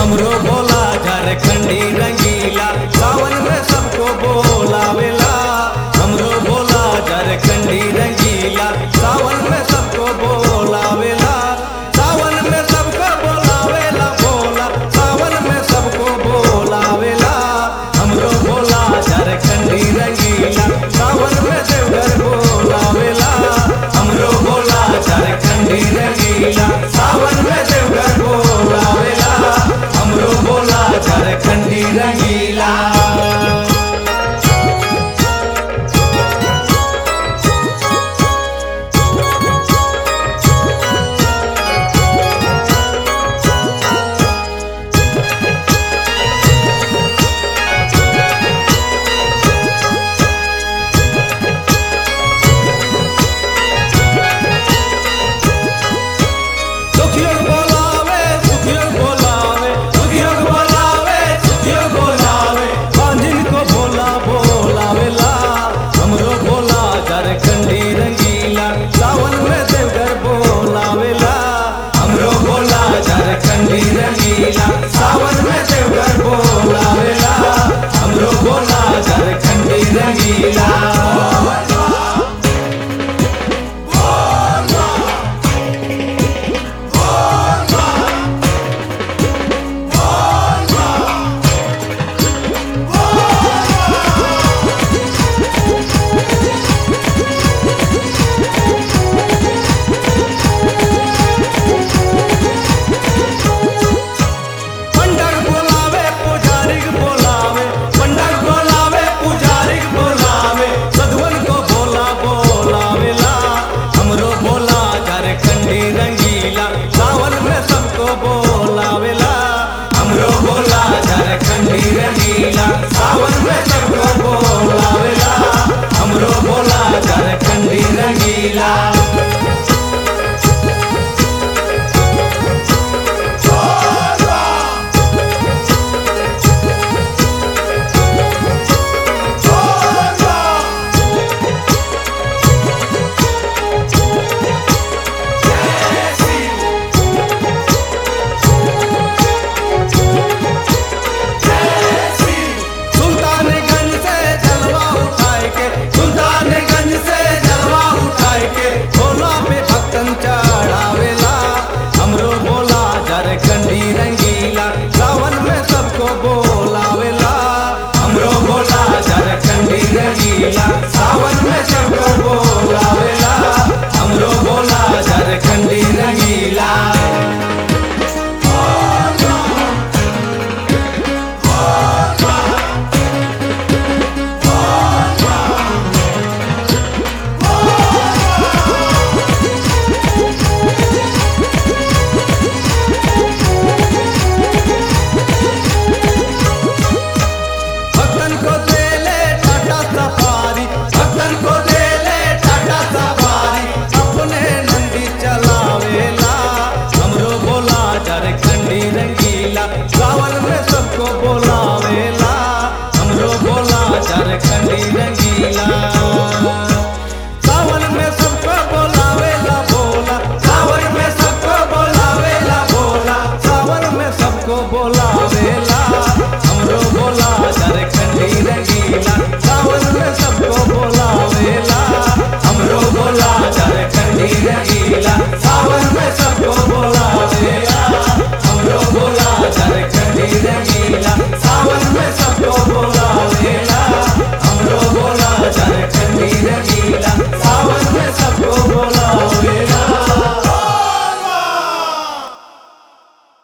हमरो भोला झारखंडी रंगीला, सावन में सबको बोलावेला। हमरो भोला झारखंडी रंगीला, सावन में सबको बोलावेला। सावन में सबको बोलावेला भोला, सावन में सबको बोलावेला। हमरो भोला झारखंडी रंगीला, सावन में देवघर बोलावेला। हमरो भोला झारखंडी रंगीला, सावन में देवघर बोलावेला। हमरो भोला झारखंडी रंगीला। सुखियों बोलावे, सुखियों बोलावे, सुखियों बोलावे, सुखियों बोलावे, बांझिन को भोला बोलावेला। हमरो भोला झारखंडी रंगीला, सावन में देवघर बोलावेला। हमरो भोला झारखंडी रंगीला, सावन में देवघर बोलावेला। हमरो भोला झारखंडी रंगीला।